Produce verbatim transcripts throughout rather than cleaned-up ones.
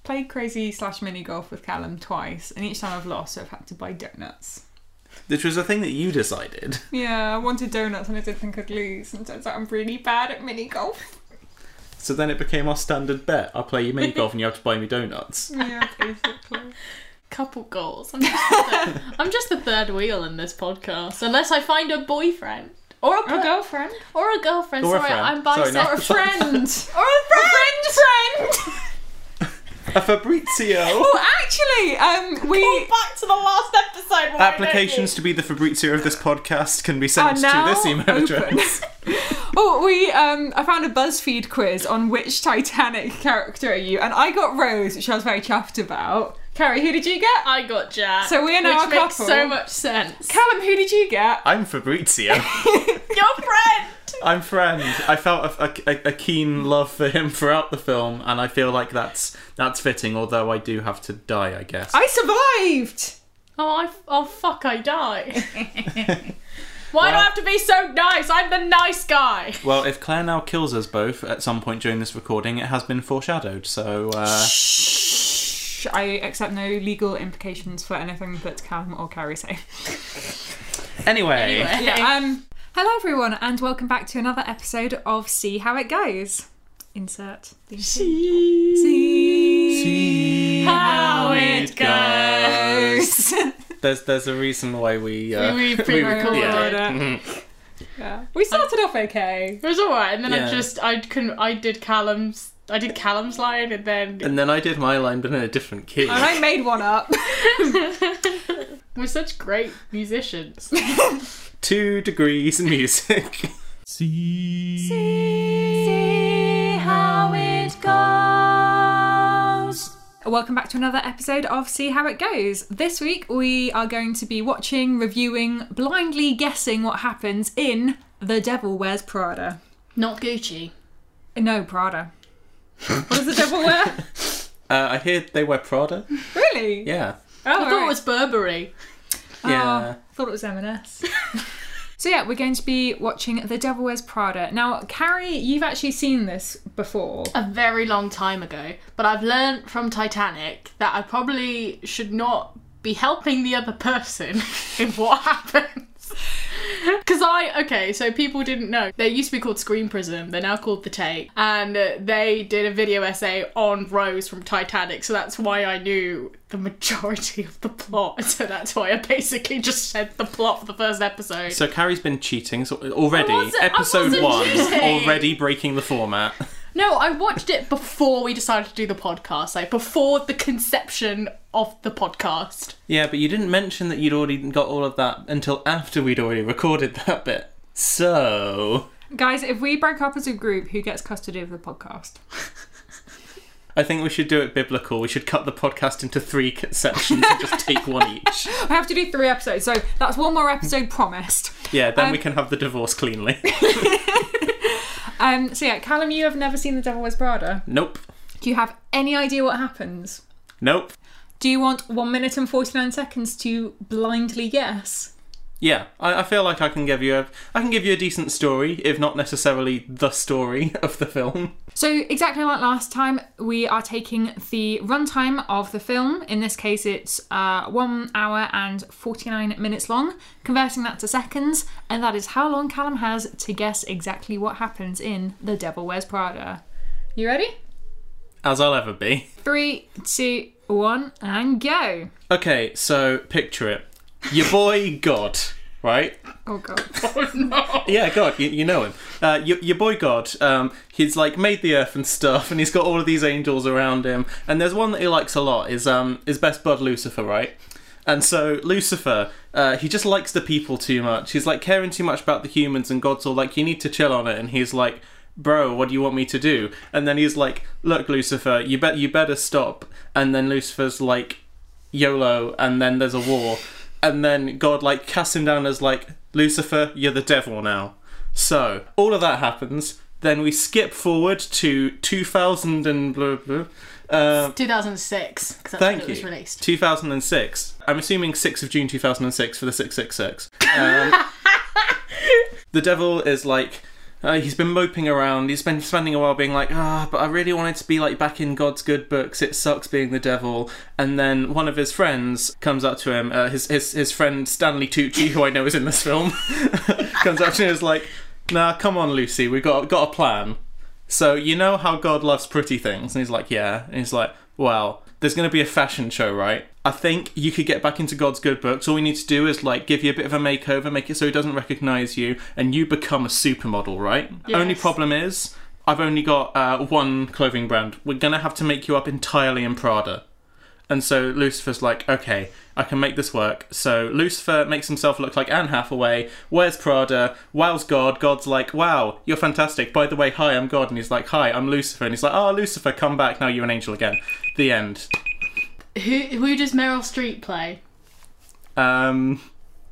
played Crazy slash Mini Golf with Callum twice, and each time I've lost, so I've had to buy donuts. Which was a thing that you decided. Yeah, I wanted donuts and I didn't think I'd lose, and turns out I'm really bad at mini golf. So then it became our standard bet. I'll play you mini golf and you have to buy me donuts. Yeah, basically. Couple goals. I'm just, the third, I'm just the third wheel in this podcast, unless I find a boyfriend. Or a, Or a girlfriend. Or a girlfriend. Or a Sorry, friend. I'm Sorry, bisexual. not- Or a friend. Or a friend. friend. A Fabrizio. Oh, actually, um, we... Go back to the last episode. Why Applications to be the Fabrizio of this podcast can be are sent to now this email open. address. Oh, we, um, I found a BuzzFeed quiz on which Titanic character are you, and I got Rose, which I was very chuffed about. Carrie, who did you get? I got Jack. So we are now which a makes couple. so much sense. Callum, who did you get? I'm Fabrizio. Your friend. I'm friend. I felt a, a, a keen love for him throughout the film, and I feel like that's that's fitting, although I do have to die, I guess. I survived! Oh, I, oh fuck! I die. Why do I have to be so nice? I'm the nice guy. Well, if Claire now kills us both at some point during this recording, it has been foreshadowed, so... Uh... Shh. I accept no legal implications for anything that Callum or Carrie say. Anyway. Anyway. Yeah, um, hello everyone, and welcome back to another episode of See How It Goes. Insert. The See, See, See how it goes. There's there's a reason why we... Uh, We pre-recorded. yeah. it. Yeah. We started off okay. It was alright, and then Yeah. I just I couldn't. I did Callum's. I did Callum's line, and then And then I did my line, but in a different key. And I made one up. we're such great musicians. Two degrees in music. See, See how it goes. Welcome back to another episode of See How It Goes. This week we are going to be watching, reviewing, blindly guessing what happens in The Devil Wears Prada. Not Gucci. No, Prada. What does the devil wear? Uh, I hear they wear Prada. Really? Yeah. Oh, I thought right. it was Burberry. Yeah. Oh, thought it was M and S. So yeah, we're going to be watching The Devil Wears Prada. Now, Carrie, you've actually seen this before. A very long time ago, but I've learnt from Titanic that I probably should not be helping the other person in what happens. Because I, okay, so people didn't know. They used to be called Screen Prism. They're now called The Take. And uh, they did a video essay on Rose from Titanic. So that's why I knew the majority of the plot. So that's why I basically just said the plot for the first episode. So Carrie's been cheating so already. I wasn't- I Episode wasn't one, cheating. already breaking the format. No, I watched it before we decided to do the podcast. Like, before the conception of the podcast. Yeah, but you didn't mention that you'd already got all of that until after we'd already recorded that bit. So... Guys, if we break up as a group, who gets custody of the podcast? I think we should do it biblical. We should cut the podcast into three sections and just take one each. I have to do three episodes, so that's one more episode promised. Yeah, then Um, we can have the divorce cleanly. Um, so yeah, Callum, you have never seen The Devil Wears Prada. Nope. Do you have any idea what happens? Nope. Do you want one minute and forty-nine seconds to blindly guess? Yeah, I, I feel like I can give you a I can give you a decent story, if not necessarily the story of the film. So exactly like last time, we are taking the runtime of the film. In this case, it's uh, one hour and forty-nine minutes long, converting that to seconds, and that is how long Callum has to guess exactly what happens in The Devil Wears Prada. You ready? As I'll ever be. Three, two, one, and go. Okay, so picture it. Your boy God, right? Oh god. Oh no! Yeah, God, you, you know him. Uh, your, your boy God, um, he's like made the earth and stuff, and he's got all of these angels around him. And there's one that he likes a lot, is um his best bud Lucifer, right? And so Lucifer, uh, he just likes the people too much. He's like caring too much about the humans, and God's all like, you need to chill on it. And he's like, bro, what do you want me to do? And then he's like, look, Lucifer, you bet you better stop. And then Lucifer's like, YOLO, and then there's a war. And then God, like, casts him down as, like, Lucifer, you're the devil now. So, all of that happens. Then we skip forward to two thousand and blah, blah. Uh, two thousand six, because that's thank when it was you. released. two thousand six. I'm assuming sixth of June two thousand six for the six six six. Um, the devil is, like, Uh, he's been moping around. He's been spending a while being like, ah, but I really wanted to be like back in God's good books. It sucks being the devil. And then one of his friends comes up to him. Uh, his his his friend Stanley Tucci, who I know is in this film, comes up to him and is like, "Nah, come on, Lucy. We got got a plan. So you know how God loves pretty things?" And he's like, "Yeah." And he's like, "Well, there's going to be a fashion show, right? I think you could get back into God's good books. All we need to do is like give you a bit of a makeover, make it so he doesn't recognise you, and you become a supermodel, right? Yes. Only problem is, I've only got uh, one clothing brand. We're going to have to make you up entirely in Prada." And so Lucifer's like, okay, I can make this work. So Lucifer makes himself look like Anne Hathaway, wears Prada, wows God. God's like, wow, you're fantastic. By the way, hi, I'm God. And he's like, hi, I'm Lucifer. And he's like, oh, Lucifer, come back. Now you're an angel again. The end. Who who does Meryl Streep play? Um,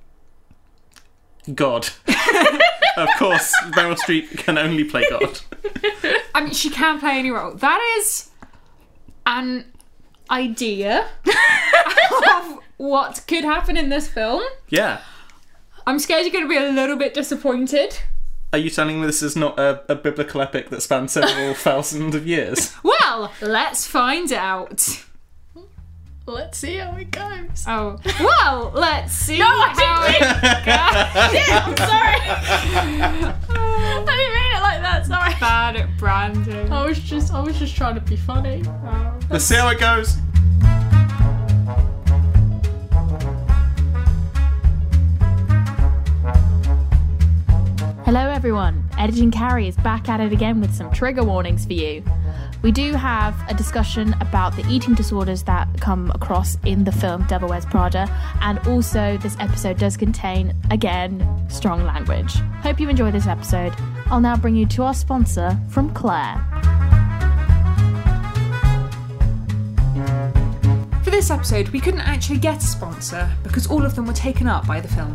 God. Of course, Meryl Streep can only play God. I mean, she can play any role. That is an idea of what could happen in this film. Yeah. I'm scared you're going to be a little bit disappointed. Are you telling me this is not a, a biblical epic that spans several thousand of years? Well, let's find out. Let's see how it goes. Oh, well, let's see No, I how didn't it goes. Yeah, I'm sorry. I didn't mean it like that. Sorry. Bad at branding. I was just I was just trying to be funny. Let's see how it goes. Hello everyone, Editing Carrie is back at it again with some trigger warnings for you. We do have a discussion about the eating disorders that come across in the film Devil Wears Prada, and also this episode does contain, again, strong language. Hope you enjoy this episode. I'll now bring you to our sponsor from Claire. For this episode, we couldn't actually get a sponsor because all of them were taken up by the film.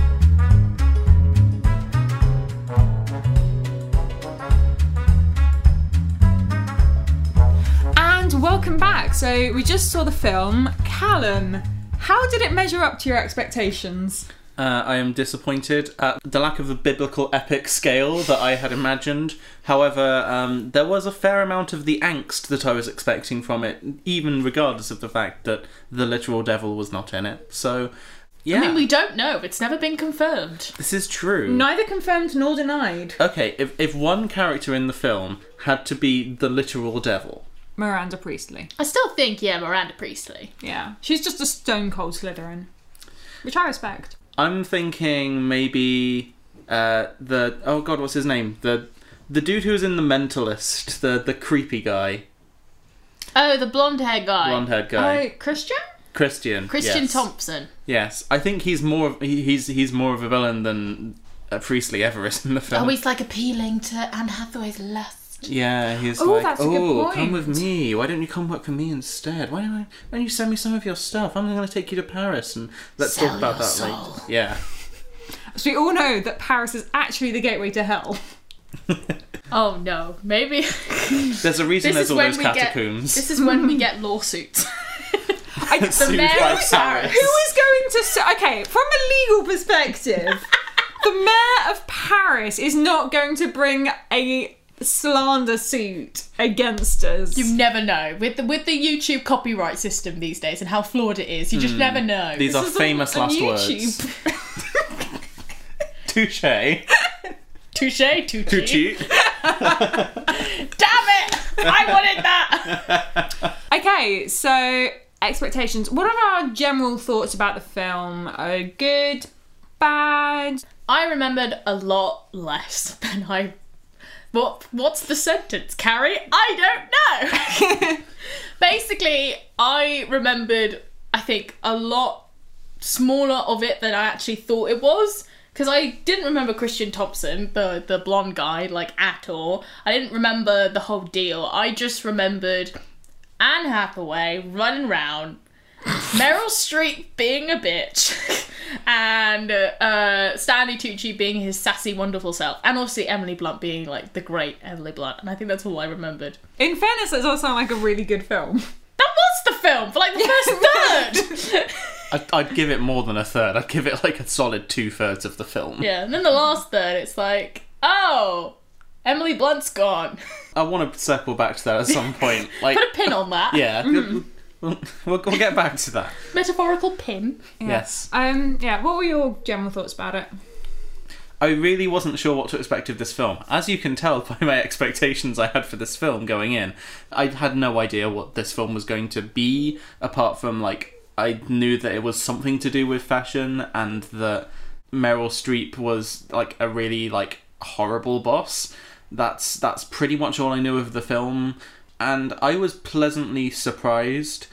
Welcome back. So we just saw the film. Callum, how did it measure up to your expectations? Uh, I am disappointed at the lack of the biblical epic scale that I had imagined. However, um, there was a fair amount of the angst that I was expecting from it, even regardless of the fact that the literal devil was not in it. So, yeah. I mean, we don't know. It's never been confirmed. This is true. Neither confirmed nor denied. Okay, if, if one character in the film had to be the literal devil... Miranda Priestley. I still think, yeah, Miranda Priestley. Yeah. She's just a stone cold Slytherin. Which I respect. I'm thinking maybe uh, the... Oh god, what's his name? The the dude who was in The Mentalist. The, the creepy guy. Oh, the blonde-haired guy. Blonde-haired guy. Oh, Christian? Christian. Christian yes. Thompson. Yes. I think he's more of, he, he's he's more of a villain than uh, Priestley ever is in the film. Oh, he's like appealing to Anne Hathaway's lust. Yeah, he's Oh, like, that's a good oh, point. come with me. Why don't you come work for me instead? Why don't, I, why don't you send me some of your stuff? I'm going to take you to Paris and let's Sell talk about your that soul. later. Yeah. So we all know that Paris is actually the gateway to hell. Oh no, maybe. There's a reason This there's is all when those we get- catacombs. This is when we get lawsuits. I, The Sued mayor by of Paris. Paris. Who is going to say... Okay, from a legal perspective, the mayor of Paris is not going to bring a slander suit against us. You never know. With the with the YouTube copyright system these days and how flawed it is, you just never know. These are This is famous on- on last words. YouTube. Touche. Touche, touche. Touche. Damn it! I wanted that! Okay, so expectations. What are our general thoughts about the film? Uh, good, bad? I remembered a lot less than I... What? What's the sentence, Carrie? I don't know! Basically, I remembered, I think, a lot smaller of it than I actually thought it was. Because I didn't remember Christian Thompson, the, the blonde guy, like, at all. I didn't remember the whole deal. I just remembered Anne Hathaway running around, Meryl Streep being a bitch, and uh, Stanley Tucci being his sassy, wonderful self. And obviously Emily Blunt being, like, the great Emily Blunt. And I think that's all I remembered. In fairness, that does sound like a really good film. That was the film for, like, the first third! I'd, I'd give it more than a third. I'd give it like a solid two thirds of the film. Yeah, and then the last third, it's like, oh, Emily Blunt's gone. I want to circle back to that at some point. Like, Put a pin on that. yeah, we'll, we'll, we'll get back to that. Metaphorical pin. Yeah. Yes. Um. Yeah. What were your general thoughts about it? I really wasn't sure what to expect of this film. As you can tell by my expectations I had for this film going in, I had no idea what this film was going to be, apart from, like, I knew that it was something to do with fashion and that Meryl Streep was, like, a really, like, horrible boss. That's that's pretty much all I knew of the film, and I was pleasantly surprised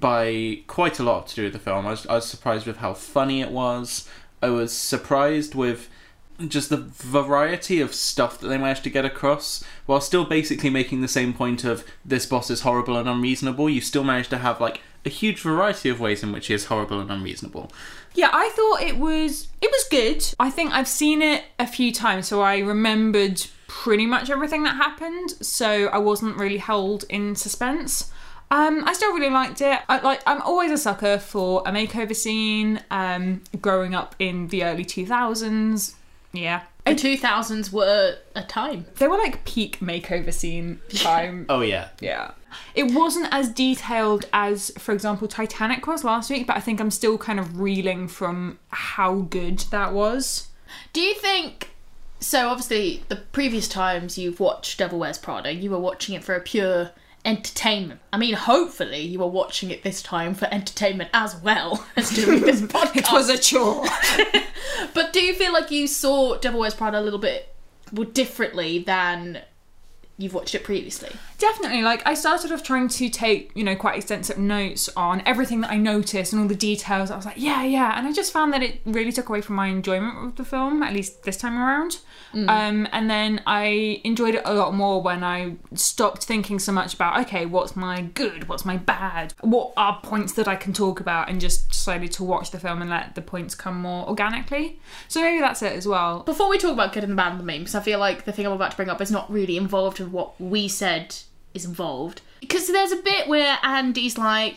by quite a lot to do with the film. I was, I was surprised with how funny it was. I was surprised with just the variety of stuff that they managed to get across, while still basically making the same point of this boss is horrible and unreasonable. You still managed to have, like, a huge variety of ways in which he is horrible and unreasonable. Yeah, I thought it was it was good. I think I've seen it a few times, so I remembered pretty much everything that happened, so I wasn't really held in suspense. Um, I still really liked it. I, like, I'm always a sucker for a makeover scene. Um, growing up in the early two thousands, yeah. The two thousands were a time. They were like peak makeover scene time. Oh, yeah. Yeah. It wasn't as detailed as, for example, Titanic was last week, but I think I'm still kind of reeling from how good that was. Do you think... So, obviously, the previous times you've watched Devil Wears Prada, you were watching it for a pure entertainment. I mean, hopefully you were watching it this time for entertainment as well as doing this podcast. It was a chore. But do you feel like you saw Devil Wears Prada a little bit more differently than you've watched it previously? Definitely. Like, I started off trying to take, you know, quite extensive notes on everything that I noticed and all the details. I was like, yeah, yeah. And I just found that it really took away from my enjoyment of the film, at least this time around. Mm. Um, and then I enjoyed it a lot more when I stopped thinking so much about, okay, what's my good? What's my bad? What are points that I can talk about? And just decided to watch the film and let the points come more organically. So maybe that's it as well. Before we talk about good and the bad and the meme, because I feel like the thing I'm about to bring up is not really involved with what we said is involved, because there's a bit where Andy's like,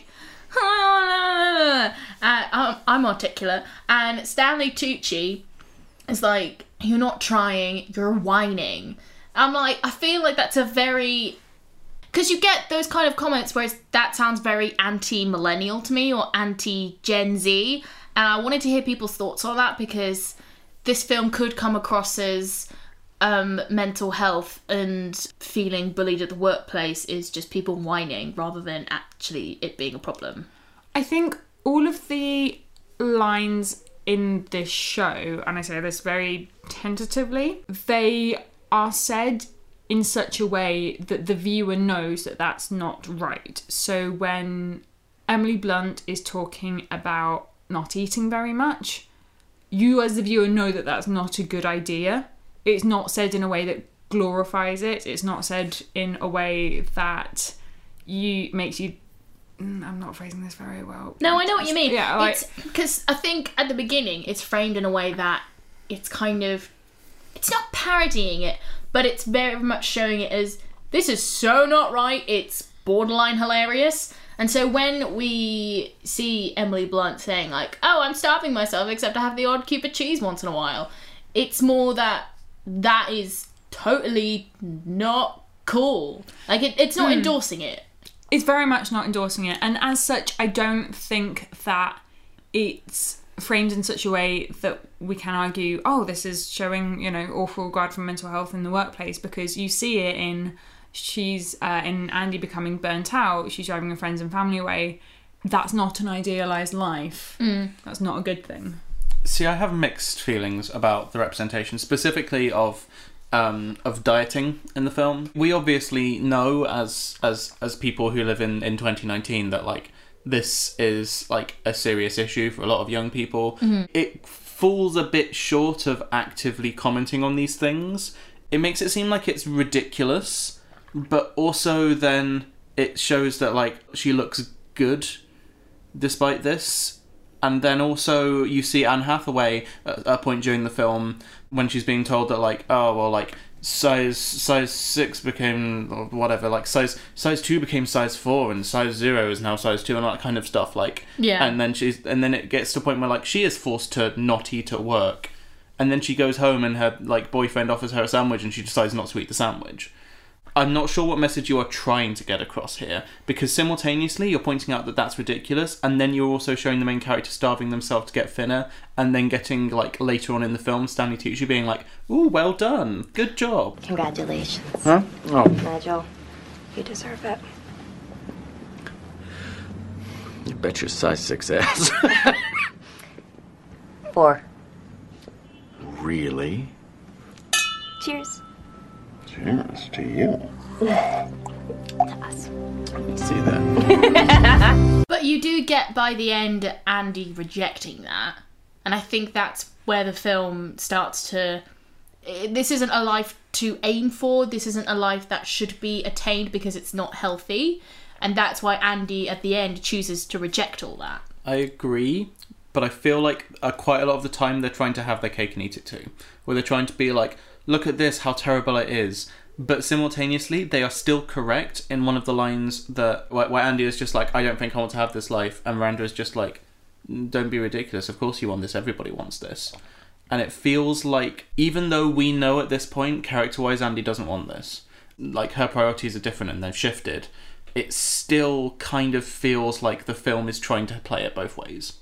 uh, I'm, I'm articulate, and Stanley Tucci is like, you're not trying, you're whining. I'm like, I feel like that's a very, because you get those kind of comments where it's, that sounds very anti-millennial to me, or anti-Gen Z, and I wanted to hear people's thoughts on that, because this film could come across as Um, mental health and feeling bullied at the workplace is just people whining rather than actually it being a problem. I think all of the lines in this show, and I say this very tentatively, they are said in such a way that the viewer knows that that's not right. So when Emily Blunt is talking about not eating very much, you as the viewer know that that's not a good idea. It's not said in a way that glorifies it. It's not said in a way that you makes you... I'm not phrasing this very well. No, I know what you mean. Yeah, like... Because I think at the beginning it's framed in a way that it's kind of... It's not parodying it, but it's very much showing it as, this is so not right, it's borderline hilarious. And so when we see Emily Blunt saying, like, oh, I'm starving myself except I have the odd cube of cheese once in a while, it's more that that is totally not cool. Like, it, it's not mm. endorsing it. It's very much not endorsing it. And as such, I don't think that it's framed in such a way that we can argue, oh, this is showing, you know, awful regard for mental health in the workplace, because you see it in she's uh, in Andy becoming burnt out, she's driving her friends and family away. That's not an idealised life. Mm. That's not a good thing. See, I have mixed feelings about the representation, specifically of um, of dieting in the film. We obviously know as as as people who live in, in twenty nineteen that, like, this is, like, a serious issue for a lot of young people. Mm-hmm. It falls a bit short of actively commenting on these things. It makes it seem like it's ridiculous, but also then it shows that, like, she looks good despite this. And then also you see Anne Hathaway at a point during the film when she's being told that, like, oh, well, like, size size six became, or whatever, like, size size two became size four and size zero is now size two and all that kind of stuff, like. Yeah. And then she's, and then it gets to a point where, like, she is forced to not eat at work and then she goes home and her like boyfriend offers her a sandwich and she decides not to eat the sandwich. I'm not sure what message you are trying to get across here, because simultaneously you're pointing out that that's ridiculous, and then you're also showing the main character starving themselves to get thinner, and then getting, like, later on in the film, Stanley Tucci being like, ooh, well done, good job. Congratulations. Huh? Oh. Nigel, you deserve it. You bet your size six ass. Four. Really? Cheers. Cheers to you. To us. See that? But you do get, by the end, Andy rejecting that. And I think that's where the film starts to... This isn't a life to aim for. This isn't a life that should be attained because it's not healthy. And that's why Andy, at the end, chooses to reject all that. I agree, but I feel like uh, quite a lot of the time they're trying to have their cake and eat it too. Where they're trying to be like, look at this, how terrible it is. But simultaneously, they are still correct in one of the lines that where, where Andy is just like, I don't think I want to have this life. And Miranda is just like, don't be ridiculous. Of course you want this. Everybody wants this. And it feels like, even though we know at this point, character-wise, Andy doesn't want this. Like, her priorities are different and they've shifted. It still kind of feels like the film is trying to play it both ways.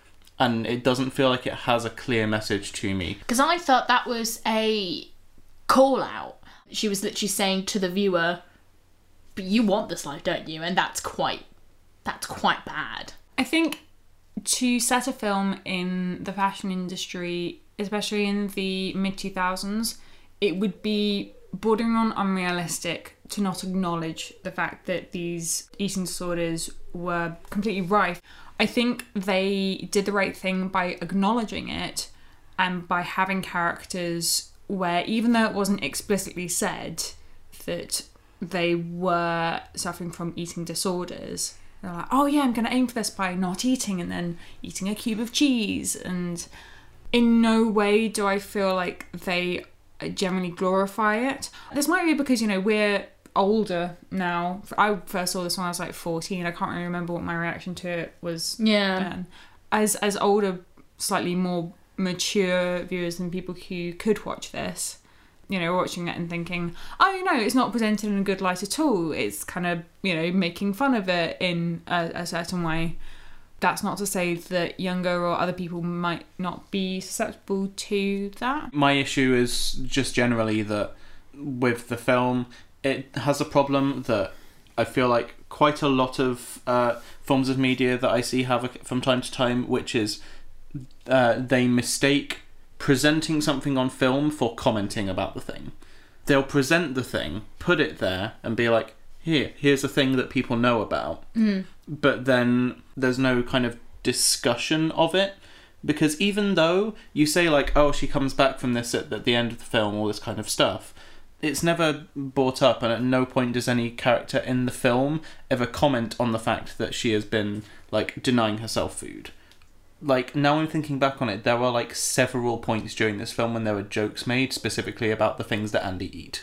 And it doesn't feel like it has a clear message to me. Because I thought that was a call-out. She was literally saying to the viewer, but you want this life, don't you? And that's quite, that's quite bad. I think to set a film in the fashion industry, especially in the mid two thousands, it would be bordering on unrealistic to not acknowledge the fact that these eating disorders were completely rife. I think they did the right thing by acknowledging it and by having characters where, even though it wasn't explicitly said that they were suffering from eating disorders, they're like, oh yeah, I'm going to aim for this by not eating and then eating a cube of cheese. And in no way do I feel like they generally glorify it. This might be because, you know, we're older now. I first saw this when I was like fourteen. I can't really remember what my reaction to it was Yeah. then. As, as older, slightly more mature viewers than people who could watch this, you know, watching it and thinking, oh, you know, it's not presented in a good light at all. It's kind of, you know, making fun of it in a, a certain way. That's not to say that younger or other people might not be susceptible to that. My issue is just generally that with the film, it has a problem that I feel like quite a lot of uh, forms of media that I see have from time to time, which is uh, they mistake presenting something on film for commenting about the thing. They'll present the thing, put it there, and be like, here, here's a thing that people know about. Mm. But then there's no kind of discussion of it. Because even though you say, like, oh, she comes back from this at, at the end of the film, all this kind of stuff, it's never brought up, and at no point does any character in the film ever comment on the fact that she has been, like, denying herself food. Like, now I'm thinking back on it, there were, like, several points during this film when there were jokes made specifically about the things that Andy eat.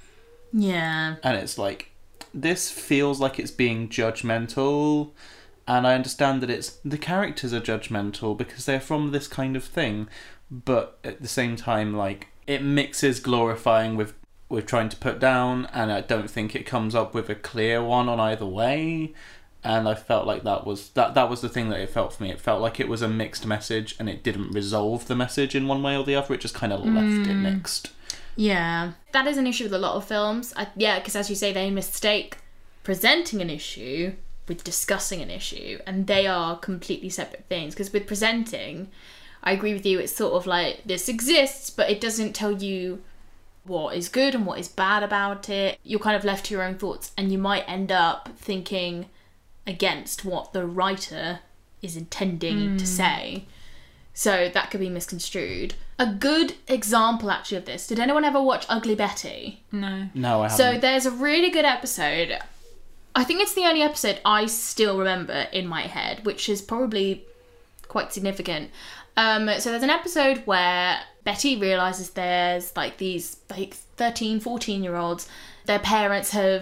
Yeah. And it's like, this feels like it's being judgmental, and I understand that it's the characters are judgmental because they're from this kind of thing, but at the same time, like, it mixes glorifying with with trying to put down, and I don't think it comes up with a clear one on either way. And I felt like that was that that was the thing that it felt for me. It felt like it was a mixed message, and it didn't resolve the message in one way or the other. It just kind of left Mm. it mixed. Yeah. That is an issue with a lot of films. I, yeah, because as you say, they mistake presenting an issue with discussing an issue, and they are completely separate things. Because with presenting, I agree with you, it's sort of like, this exists, but it doesn't tell you what is good and what is bad about it. You're kind of left to your own thoughts, and you might end up thinking against what the writer is intending Mm. to say. So that could be misconstrued. A good example, actually, of this, did anyone ever watch Ugly Betty? No. No, I haven't. So there's a really good episode. I think it's the only episode I still remember in my head, which is probably quite significant. Um, so there's an episode where Betty realises there's like these like thirteen, fourteen year olds. Their parents have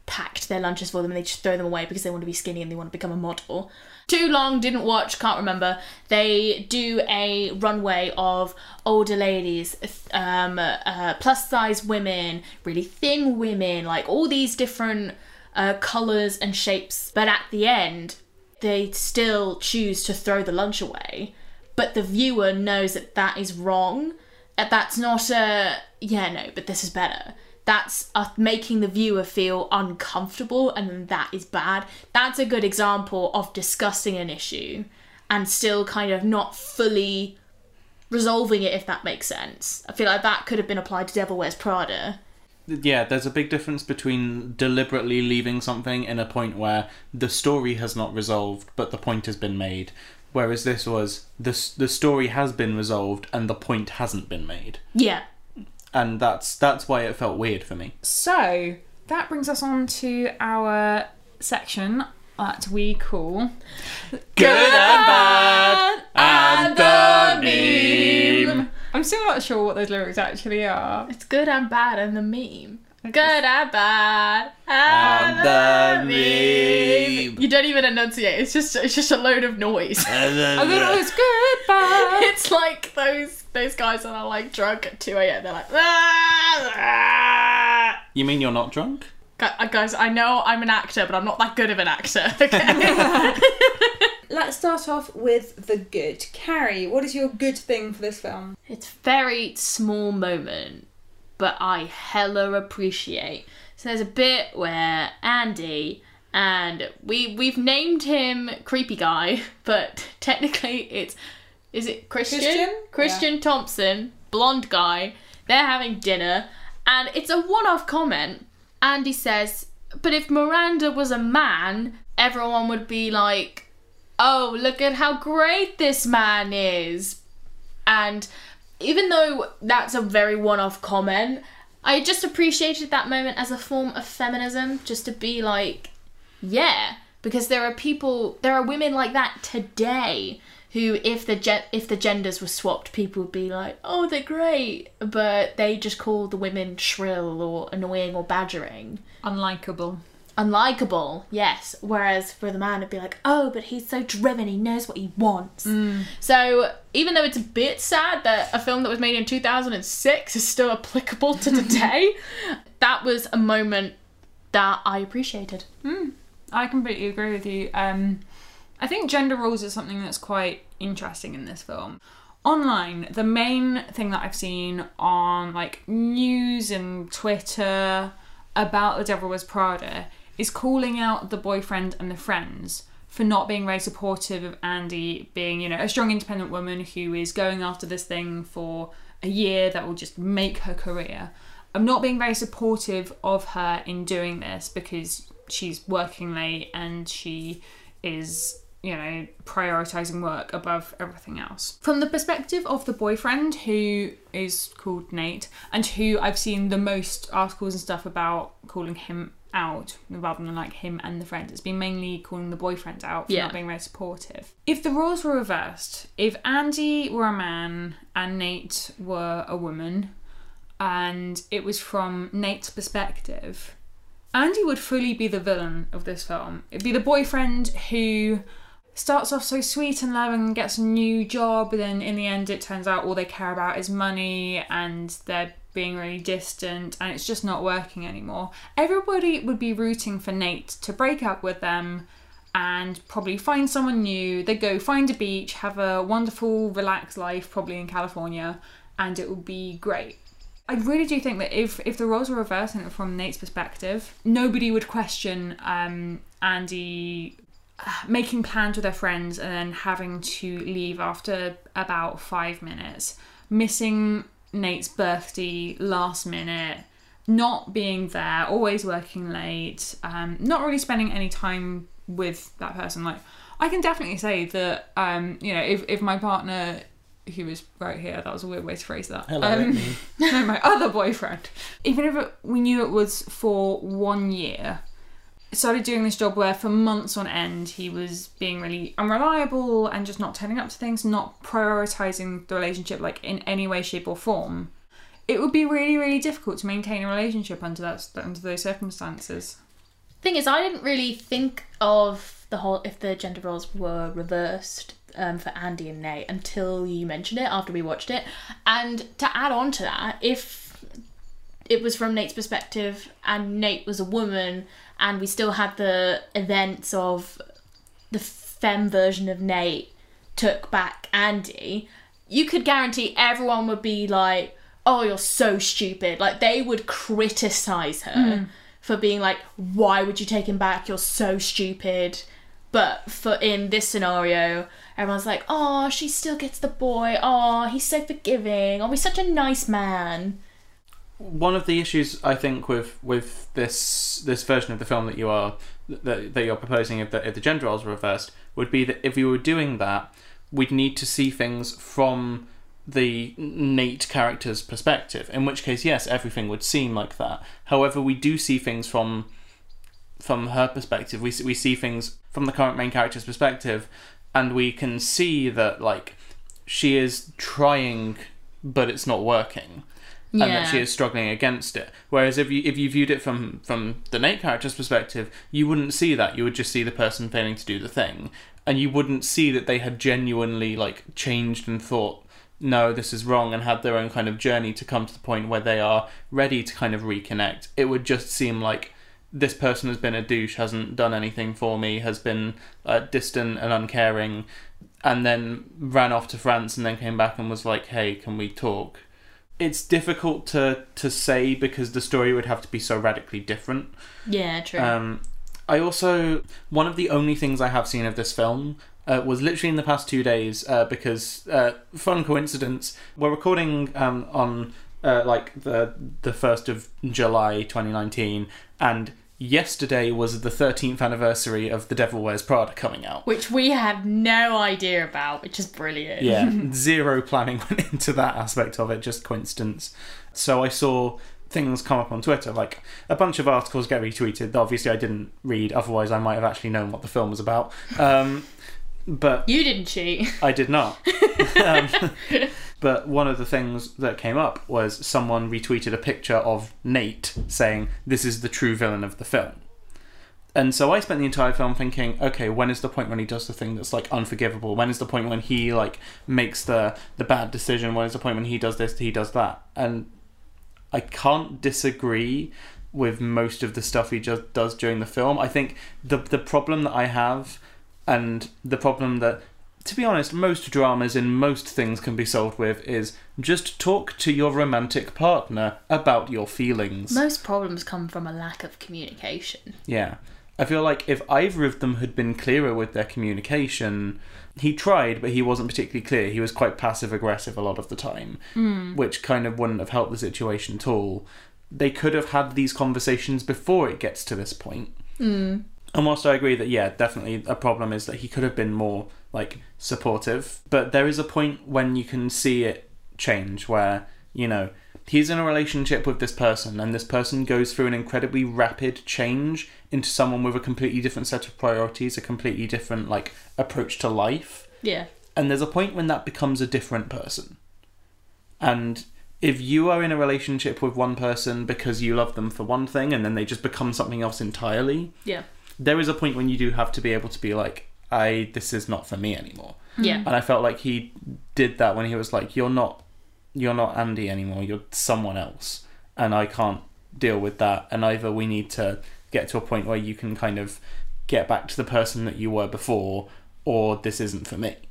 packed their lunches for them and they just throw them away because they want to be skinny and they want to become a model. Too long, didn't watch, can't remember. They do a runway of older ladies, um, uh, plus size women, really thin women, like all these different uh, colours and shapes. But at the end, they still choose to throw the lunch away. But the viewer knows that that is wrong. That's not a, yeah, no, but this is better. That's uh, making the viewer feel uncomfortable, and that is bad. That's a good example of discussing an issue and still kind of not fully resolving it, if that makes sense. I feel like that could have been applied to Devil Wears Prada. Yeah, there's a big difference between deliberately leaving something in a point where the story has not resolved, but the point has been made. Whereas this was, the, the story has been resolved and the point hasn't been made. Yeah. And that's that's why it felt weird for me. So, that brings us on to our section that we call Good and Bad and the Meme. I'm still not sure what those lyrics actually are. It's good and bad and the meme. Good and bad And and the the meme. meme. You don't even enunciate. It's just it's just a load of noise. I thought it was good, bad. It's like those those guys that are like drunk at two a.m. They're like, ah, ah. You mean you're not drunk? Gu- Guys, I know I'm an actor, but I'm not that good of an actor. Okay? Let's start off with the good. Carrie, what is your good thing for this film? It's very small moment, but I hella appreciate. So there's a bit where Andy, and we we've named him Creepy Guy, but technically it's, is it Christian? Christian? Christian Yeah. Thompson, blonde guy. They're having dinner, and it's a one-off comment. Andy says, but if Miranda was a man, everyone would be like, oh, look at how great this man is. And even though that's a very one-off comment, I just appreciated that moment as a form of feminism, just to be like, yeah, because there are people, there are women like that today who, if the ge- if the genders were swapped, people would be like, oh, they're great, but they just call the women shrill or annoying or badgering. Unlikable. Unlikable, yes. Whereas for the man, it'd be like, oh, but he's so driven, he knows what he wants. Mm. So even though it's a bit sad that a film that was made in two thousand six is still applicable to today, that was a moment that I appreciated. Mm. I completely agree with you. Um, I think gender roles is something that's quite interesting in this film. Online, the main thing that I've seen on like news and Twitter about The Devil Wears Prada is calling out the boyfriend and the friends for not being very supportive of Andy being, you know, a strong independent woman who is going after this thing for a year that will just make her career. I'm not being very supportive of her in doing this because she's working late and she is, you know, prioritising work above everything else. From the perspective of the boyfriend, who is called Nate, and who I've seen the most articles and stuff about calling him out, rather than like him and the friend, it's been mainly calling the boyfriend out for Yeah. not being very supportive. If the roles were reversed, if Andy were a man and Nate were a woman, and it was from Nate's perspective, Andy would fully be the villain of this film. It'd be the boyfriend who starts off so sweet and loving and gets a new job, but then in the end it turns out all they care about is money and they're being really distant and it's just not working anymore. Everybody would be rooting for Nate to break up with them and probably find someone new. They go find a beach, have a wonderful, relaxed life, probably in California, and it would be great. I really do think that if, if the roles were reversed and from Nate's perspective, nobody would question um, Andy making plans with their friends and then having to leave after about five minutes, missing Nate's birthday last minute, not being there, always working late, um, not really spending any time with that person. Like, I can definitely say that, um, you know, if, if my partner, who was right here, that was a weird way to phrase that. Hello, um, me. no, my other boyfriend. Even if it, we knew it was for one year, started doing this job where for months on end he was being really unreliable and just not turning up to things, not prioritising the relationship like in any way, shape or form, it would be really, really difficult to maintain a relationship under that under those circumstances. Thing is, I didn't really think of the whole if the gender roles were reversed um, for Andy and Nate until you mentioned it after we watched it. And to add on to that, if it was from Nate's perspective and Nate was a woman and we still had the events of the femme version of Nate took back Andy, you could guarantee everyone would be like, oh, you're so stupid. Like, they would criticise her mm. for being like, why would you take him back? You're so stupid. But for in this scenario, everyone's like, oh, she still gets the boy. Oh, he's so forgiving. Oh, he's such a nice man. One of the issues I think with with this this version of the film that you are that, that you're proposing, if the, if the gender roles were reversed, would be that if we were doing that, we'd need to see things from the Nate character's perspective. In which case, yes, everything would seem like that. However, we do see things from from her perspective. We we see things from the current main character's perspective, and we can see that like she is trying, but it's not working. Yeah. And that she is struggling against it. Whereas if you if you viewed it from, from the Nate character's perspective, you wouldn't see that. You would just see the person failing to do the thing. And you wouldn't see that they had genuinely like changed and thought, no, this is wrong, and had their own kind of journey to come to the point where they are ready to kind of reconnect. It would just seem like this person has been a douche, hasn't done anything for me, has been uh, distant and uncaring, and then ran off to France and then came back and was like, hey, can we talk? It's difficult to, to say because the story would have to be so radically different. Yeah, true. Um, I also... One of the only things I have seen of this film uh, was literally in the past two days uh, because, uh, fun coincidence, we're recording um, on uh, like the the first of July twenty nineteen, and yesterday was the thirteenth anniversary of The Devil Wears Prada coming out. Which we had no idea about, which is brilliant. Yeah, zero planning went into that aspect of it, just coincidence. So I saw things come up on Twitter, like a bunch of articles get retweeted that obviously I didn't read, otherwise I might have actually known what the film was about. Um, but you didn't cheat. I did not. um, But one of the things that came up was someone retweeted a picture of Nate saying, this is the true villain of the film. And so I spent the entire film thinking, okay, when is the point when he does the thing that's like unforgivable? When is the point when he like makes the, the bad decision? When is the point when he does this, he does that? And I can't disagree with most of the stuff he just does during the film. I think the the problem that I have, and the problem that, to be honest, most dramas and most things can be solved with, is just talk to your romantic partner about your feelings. Most problems come from a lack of communication. Yeah. I feel like if either of them had been clearer with their communication, he tried, but he wasn't particularly clear. He was quite passive-aggressive a lot of the time, mm. which kind of wouldn't have helped the situation at all. They could have had these conversations before it gets to this point. Mm. And whilst I agree that, yeah, definitely a problem is that he could have been more, like, supportive, but there is a point when you can see it change where, you know, he's in a relationship with this person and this person goes through an incredibly rapid change into someone with a completely different set of priorities, a completely different, like, approach to life. Yeah. And there's a point when that becomes a different person. And if you are in a relationship with one person because you love them for one thing and then they just become something else entirely... Yeah. There is a point when you do have to be able to be like, I this is not for me anymore. Yeah. And I felt like he did that when he was like, You're not you're not Andy anymore, you're someone else. And I can't deal with that. And either we need to get to a point where you can kind of get back to the person that you were before, or this isn't for me.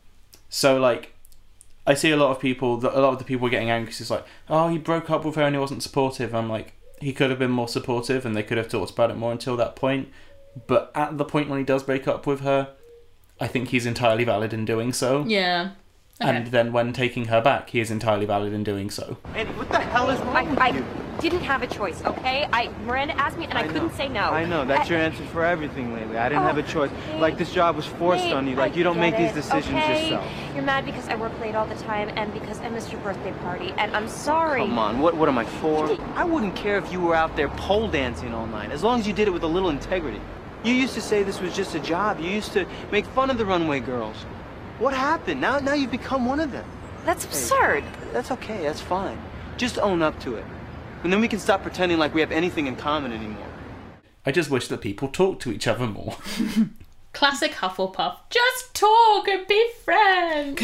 So like I see a lot of people that a lot of the people getting angry, it's like, oh, he broke up with her and he wasn't supportive. I'm like, he could have been more supportive and they could have talked about it more until that point. But at the point when he does break up with her, I think he's entirely valid in doing so. Yeah. Okay. And then when taking her back, he is entirely valid in doing so. Andy, what the hell is wrong I, with I you? didn't have a choice, okay? I Miranda asked me and I, I couldn't know. say no. I know, that's I, your answer for everything lately. I didn't oh, have a choice. Nate, Like, this job was forced Nate, on you. Like, I you don't get make these it, decisions okay? yourself. You're mad because I work late all the time and because I missed your birthday party, and I'm sorry. Come on, what, what am I for? I wouldn't care if you were out there pole dancing all night, as long as you did it with a little integrity. You used to say this was just a job. You used to make fun of the runway girls. What happened? Now, now you've become one of them. That's absurd. Hey, that's okay, that's fine. Just own up to it. And then we can stop pretending like we have anything in common anymore. I just wish that people talk to each other more. Classic Hufflepuff. Just talk and be friends.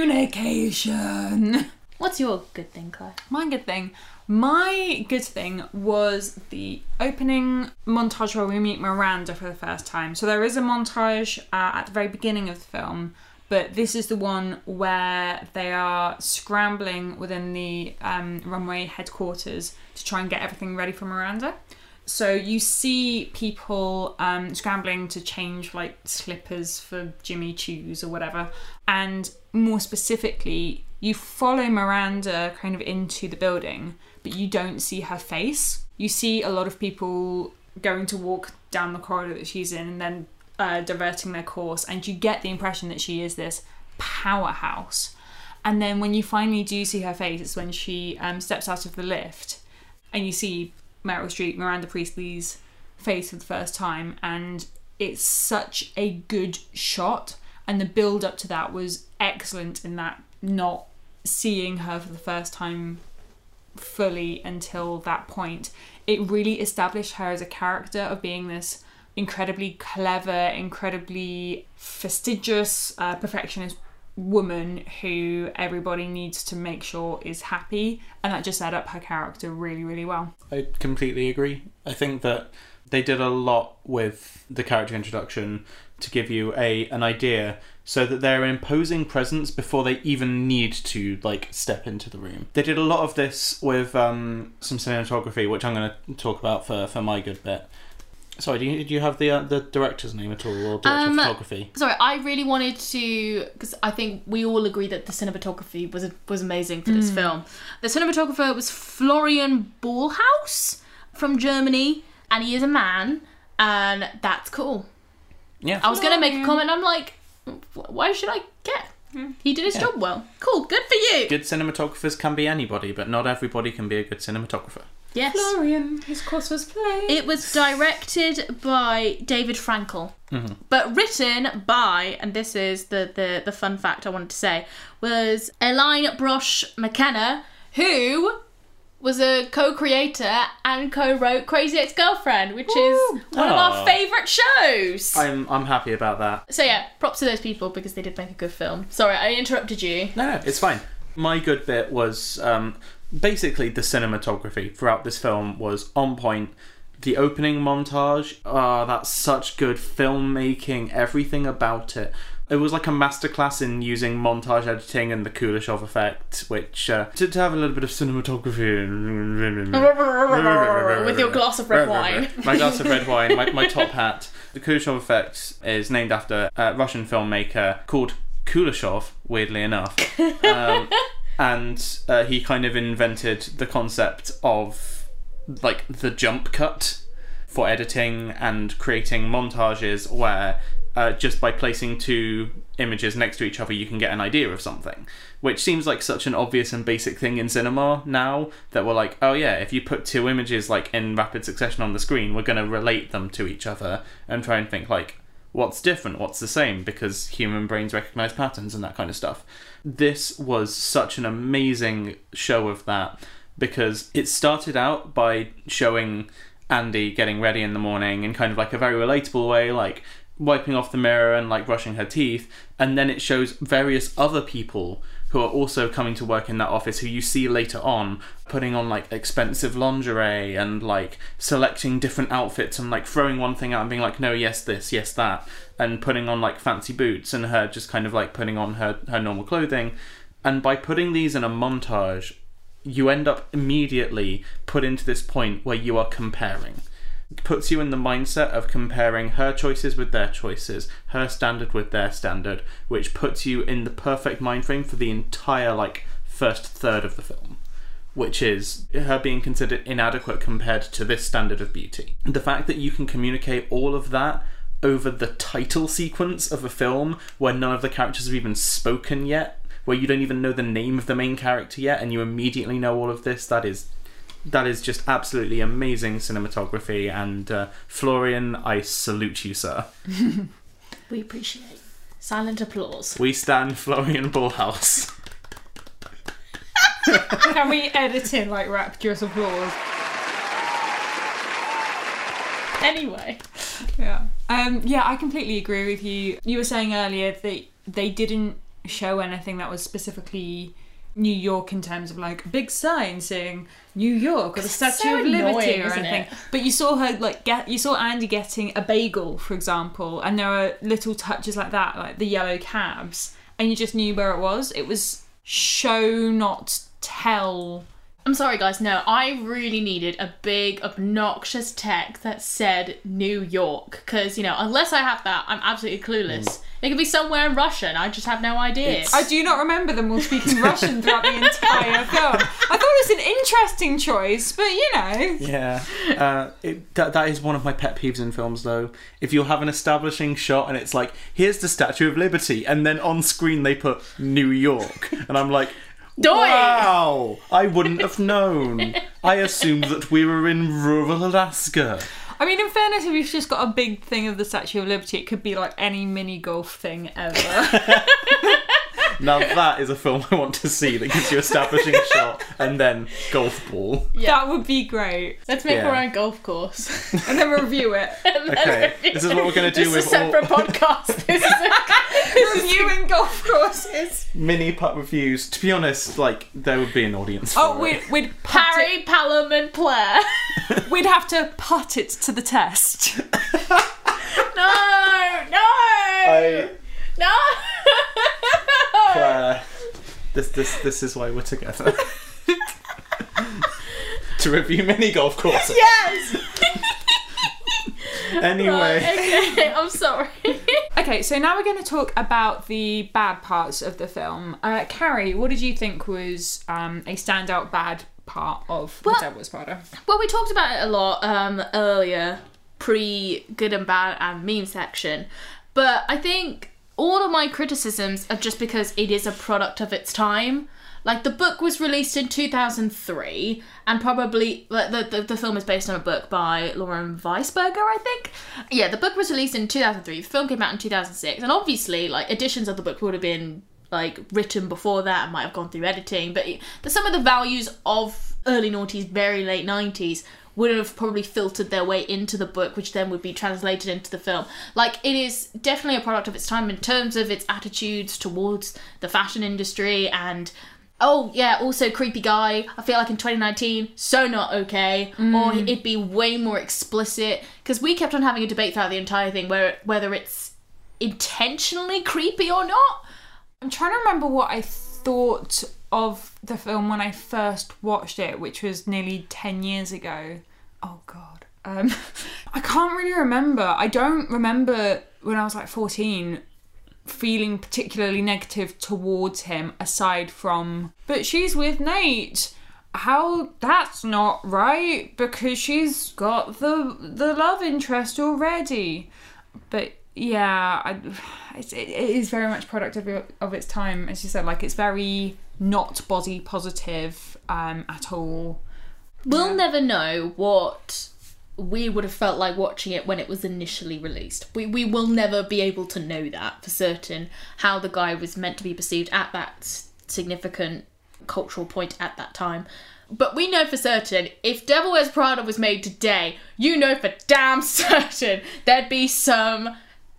Communication. What's your good thing, Claire? My good thing. My good thing was the opening montage where we meet Miranda for the first time. So there is a montage uh, at the very beginning of the film, but this is the one where they are scrambling within the um, runway headquarters to try and get everything ready for Miranda. So you see people um, scrambling to change like slippers for Jimmy Choos or whatever. And more specifically, you follow Miranda kind of into the building, but you don't see her face. You see a lot of people going to walk down the corridor that she's in and then uh, diverting their course. And you get the impression that she is this powerhouse. And then when you finally do see her face, it's when she um, steps out of the lift and you see Meryl Streep, Miranda Priestley's face for the first time, and it's such a good shot, and the build up to that was excellent in that not seeing her for the first time fully until that point. It really established her as a character of being this incredibly clever, incredibly fastidious, uh, perfectionist woman who everybody needs to make sure is happy, and that just set up her character really, really well. I completely agree. I think that they did a lot with the character introduction to give you a an idea so that they're an imposing presence before they even need to like step into the room. They did a lot of this with um, some cinematography, which I'm going to talk about for, for my good bit. Sorry, do you, do you have the uh, the director's name at all, or director Um, of photography? Sorry, I really wanted to, because I think we all agree that the cinematography was was amazing for this film. The cinematographer was Florian Ballhaus from Germany, and he is a man, and that's cool. Yeah. I was going to make a comment, I'm like, why should I care? He did his Yeah. job well. Cool, good for you. Good cinematographers can be anybody, but not everybody can be a good cinematographer. Yes. Florian, his course was played. It was directed by David Frankel, Mm-hmm. but written by, and this is the, the, the fun fact I wanted to say, was Elaine Brosh McKenna, who was a co-creator and co-wrote Crazy Ex-Girlfriend, which is one of Aw. our favourite shows. I'm I'm happy about that. So yeah, props to those people because they did make a good film. Sorry, I interrupted you. No, no, it's fine. My good bit was um, basically the cinematography throughout this film was on point. The opening montage, ah, oh, that's such good filmmaking, everything about it. It was like a masterclass in using montage editing and the Kuleshov effect, which, uh, to, to have a little bit of cinematography. With your glass of red wine. My glass of red wine, my, my top hat. The Kuleshov effect is named after a Russian filmmaker called Kuleshov, weirdly enough. Um, and uh, he kind of invented the concept of like the jump cut for editing and creating montages where uh, just by placing two images next to each other you can get an idea of something, which seems like such an obvious and basic thing in cinema now that we're like, oh yeah, if you put two images like in rapid succession on the screen, we're going to relate them to each other and try and think like, what's different, what's the same, because human brains recognize patterns and that kind of stuff. This was such an amazing show of that, because it started out by showing Andy getting ready in the morning in kind of like a very relatable way, like wiping off the mirror and like brushing her teeth, and then it shows various other people who are also coming to work in that office who you see later on putting on like expensive lingerie and like selecting different outfits and like throwing one thing out and being like, no, yes this, yes that, and putting on like fancy boots, and her just kind of like putting on her, her normal clothing. And by putting these in a montage, you end up immediately put into this point where you are comparing. It puts you in the mindset of comparing her choices with their choices, her standard with their standard, which puts you in the perfect mind frame for the entire like first third of the film, which is her being considered inadequate compared to this standard of beauty. The fact that you can communicate all of that over the title sequence of a film where none of the characters have even spoken yet, where you don't even know the name of the main character yet, and you immediately know all of this, that is that is just absolutely amazing cinematography, and uh, Florian, I salute you, sir. We appreciate silent applause. We stand Florian Ballhaus. Can we edit in like rapturous applause? Anyway. Yeah. Um, yeah, I completely agree with you. You were saying earlier that they didn't show anything that was specifically New York in terms of like a big sign saying New York or the Statue so of Liberty annoying, or isn't anything. it? But you saw her like get you saw Andy getting a bagel, for example, and there were little touches like that, like the yellow cabs, and you just knew where it was. It was show, not tell. I'm sorry, guys. No, I really needed a big, obnoxious text that said New York. Because, you know, unless I have that, I'm absolutely clueless. Mm. It could be somewhere in Russian. I just have no idea. It's... I do not remember them all speaking Russian throughout the entire film. I thought it was an interesting choice, but, you know. Yeah. Uh, it, that, that is one of my pet peeves in films, though. If you'll have an establishing shot and it's like, here's the Statue of Liberty, and then on screen they put New York. And I'm like... Doi! Wow! I wouldn't have known. I assumed that we were in rural Alaska. I mean, in fairness, if you've just got a big thing of the Statue of Liberty, it could be like any mini golf thing ever. Now that is a film I want to see that gives you establishing shot and then golf ball. Yeah. That would be great. Let's make Yeah. our own golf course. And then review it. Okay, this is what we're going to do this with is a separate all podcast. This is a... Reviewing golf courses. mini putt reviews. To be honest, like, there would be an audience for Oh, it. we'd, we'd putt Harry, Palom and Blair. it. We'd have to putt it to the test. No, no, I, no. Claire, this, this, this is why we're together. To review mini golf courses. Yes. Anyway. Right, okay, I'm sorry. Okay, so now we're going to talk about the bad parts of the film. Uh, Carrie, what did you think was um, a standout bad part of Well- The Devil Wears Prada? Well, we talked about it a lot um, earlier, pre good and bad and meme section, but I think all of my criticisms are just because it is a product of its time. Like, the book was released in two thousand three, and probably like, the, the the film is based on a book by Lauren Weisberger, I think. Yeah, the book was released in two thousand three. The film came out in two thousand six, and obviously, like, editions of the book would have been like written before that and might have gone through editing. But it, the, some of the values of early noughties, very late nineties would have probably filtered their way into the book, which then would be translated into the film. Like, it is definitely a product of its time in terms of its attitudes towards the fashion industry and. Oh, yeah, also Creepy Guy. I feel like in twenty nineteen, so not okay. Mm. Or it'd be way more explicit. Because we kept on having a debate throughout the entire thing where whether it's intentionally creepy or not. I'm trying to remember what I thought of the film when I first watched it, which was nearly ten years ago. Oh, God. Um, I can't really remember. I don't remember when I was like fourteen... feeling particularly negative towards him, aside from, but she's with Nate, how, that's not right, because she's got the the love interest already. But yeah, I, it, it is very much product of, of its time, as you said. Like, it's very not body positive um at all. We'll Yeah. never know what we would have felt like watching it when it was initially released. We we will never be able to know that for certain, how the guy was meant to be perceived at that significant cultural point at that time. But we know for certain, if Devil Wears Prada was made today, you know for damn certain there'd be some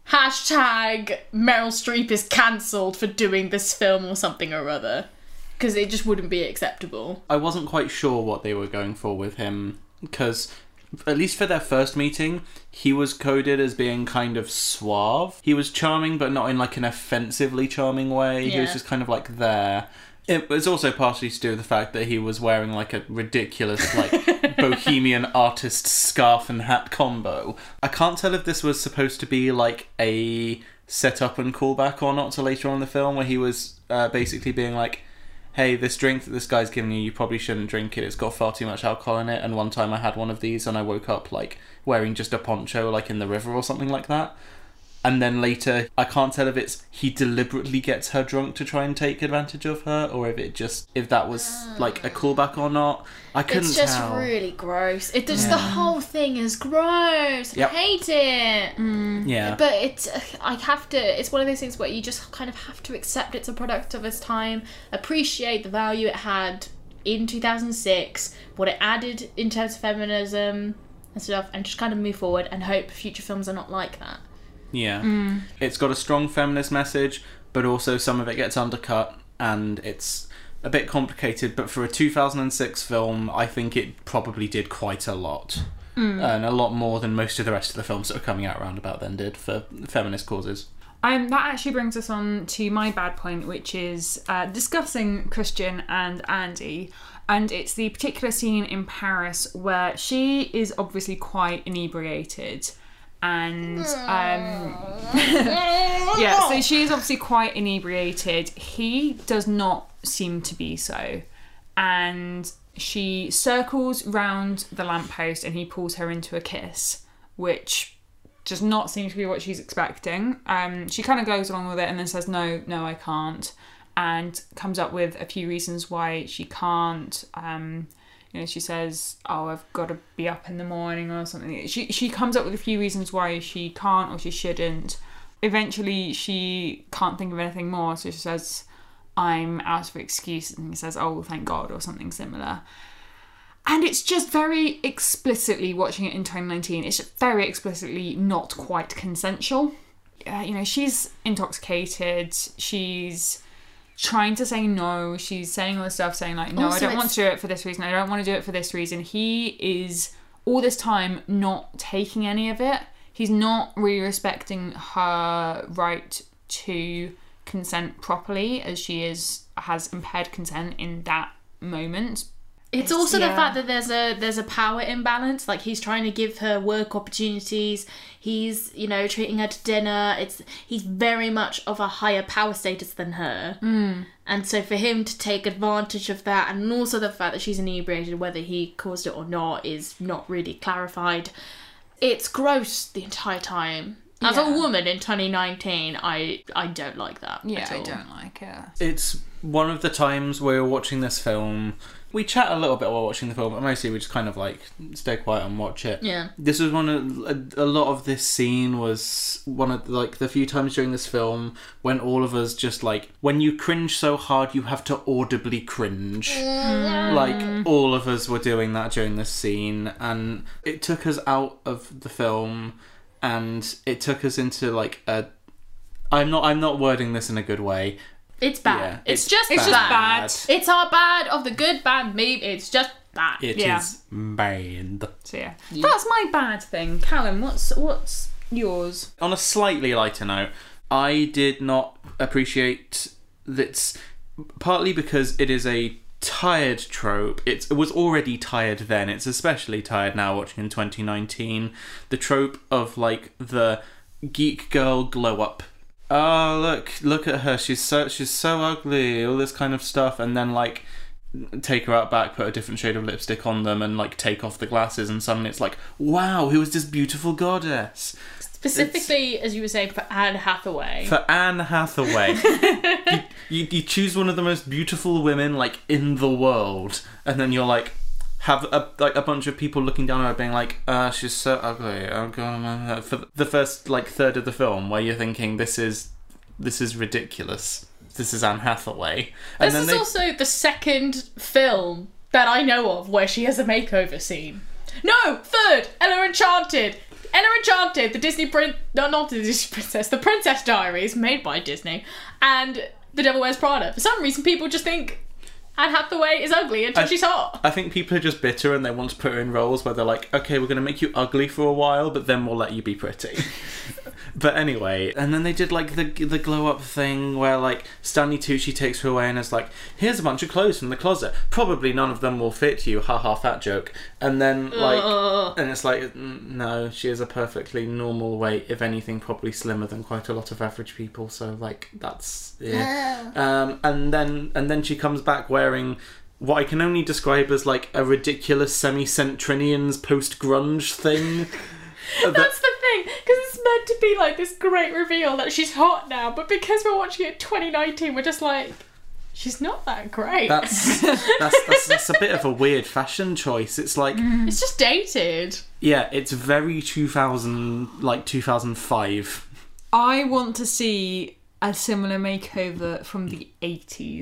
hashtag Meryl Streep is cancelled for doing this film or something or other. Because it just wouldn't be acceptable. I wasn't quite sure what they were going for with him, because at least for their first meeting, he was coded as being kind of suave. He was charming, but not in like an offensively charming way. Yeah. He was just kind of like there. It was also partially to do with the fact that he was wearing like a ridiculous like bohemian artist scarf and hat combo. I can't tell if this was supposed to be like a set up and callback or not to later on in the film, where he was uh, basically being like, hey, this drink that this guy's giving you, you probably shouldn't drink it. It's got far too much alcohol in it. And one time I had one of these and I woke up, like, wearing just a poncho, like, in the river or something like that. And then later, I can't tell if it's he deliberately gets her drunk to try and take advantage of her, or if it just, if that was, like, a callback or not. I couldn't It's just tell. really gross. It just Yeah. the whole thing is gross. Yep. I hate it. Yeah. But it's I have to. It's one of those things where you just kind of have to accept it's a product of its time, appreciate the value it had in two thousand six, what it added in terms of feminism, and stuff, and just kind of move forward and hope future films are not like that. Yeah. Mm. It's got a strong feminist message, but also some of it gets undercut, and it's a bit complicated, but for a two thousand six film, I think it probably did quite a lot. Mm. And a lot more than most of the rest of the films that were coming out around about then did for feminist causes. Um, that actually brings us on to my bad point, which is uh, discussing Christian and Andy. And it's the particular scene in Paris where she is obviously quite inebriated. And, um, yeah, so she is obviously quite inebriated. He does not seem to be so. And she circles round the lamppost and he pulls her into a kiss, which does not seem to be what she's expecting. Um, she kind of goes along with it and then says, no, no, I can't. And comes up with a few reasons why she can't. Um, you know, she says, oh, I've got to be up in the morning or something. She she comes up with a few reasons why she can't or she shouldn't. Eventually, she can't think of anything more, so she says, I'm out of excuses. And he says, oh, thank God, or something similar. And it's just very explicitly, watching it in twenty nineteen, it's just very explicitly not quite consensual. Uh, you know, she's intoxicated, she's trying to say no, she's saying all this stuff, saying like, no, Also, I don't want to do it for this reason, I don't want to do it for this reason. He is, all this time, not taking any of it. He's not really respecting her right to consent properly, as she is has impaired consent in that moment. It's, it's also yeah. the fact that there's a there's a power imbalance. Like, he's trying to give her work opportunities. He's, you know, treating her to dinner. It's he's very much of a higher power status than her. Mm. And so for him to take advantage of that, and also the fact that she's inebriated, whether he caused it or not, is not really clarified. It's gross the entire time. As yeah. a woman in twenty nineteen, I I don't like that. Yeah, at all. I don't like it. It's one of the times where we're watching this film. We chat a little bit while watching the film, but mostly we just kind of like stay quiet and watch it. Yeah. This was one of a, a lot of this scene was one of like the few times during this film when all of us just like, when you cringe so hard you have to audibly cringe. Mm. Like, all of us were doing that during this scene, and it took us out of the film, and it took us into like a. I'm not. I'm not wording this in a good way. It's bad. Yeah, it's, it's just it's bad. just bad. It's our bad of the good bad meme. It's just bad. It yeah. is bad. So yeah. Yeah. That's my bad thing. Callum, what's what's yours? On a slightly lighter note, I did not appreciate that, partly because it is a tired trope. It's, it was already tired then. It's especially tired now watching in twenty nineteen. The trope of like the geek girl glow up. Oh, look, look at her. She's so she's so ugly, all this kind of stuff, and then like take her out back, put a different shade of lipstick on them, and like take off the glasses, and suddenly it's like, wow, who is this beautiful goddess? Specifically, it's, as you were saying, for Anne Hathaway. For Anne Hathaway. you, you, you choose one of the most beautiful women like in the world, and then you're like, have a like a bunch of people looking down on her being like, uh, she's so ugly. Oh god. For the first like third of the film, where you're thinking this is this is ridiculous. This is Anne Hathaway. And this then is they... also the second film that I know of where she has a makeover scene. No, third, Ella Enchanted. Ella Enchanted, the Disney prin no, not the Disney Princess, the Princess Diaries, made by Disney, and The Devil Wears Prada. For some reason, people just think Anne Hathaway is ugly until I, she's hot. I think people are just bitter and they want to put her in roles where they're like, okay, we're going to make you ugly for a while, but then we'll let you be pretty. But anyway, and then they did like the the glow up thing where like Stanley Tucci takes her away and is like, here's a bunch of clothes from the closet. Probably none of them will fit you. Ha ha, fat joke. And then like, Ugh. and it's like, no, she is a perfectly normal weight. If anything, probably slimmer than quite a lot of average people. So like, that's yeah. um, and then and then she comes back wearing what I can only describe as like a ridiculous semi-Centrinians post-grunge thing. That's the thing, because it's meant to be like this great reveal that she's hot now, but because we're watching it in twenty nineteen, we're just like, she's not that great. That's that's, that's that's a bit of a weird fashion choice. It's like it's just dated. Yeah, it's very two thousand, like two thousand five. I want to see a similar makeover from the eighties.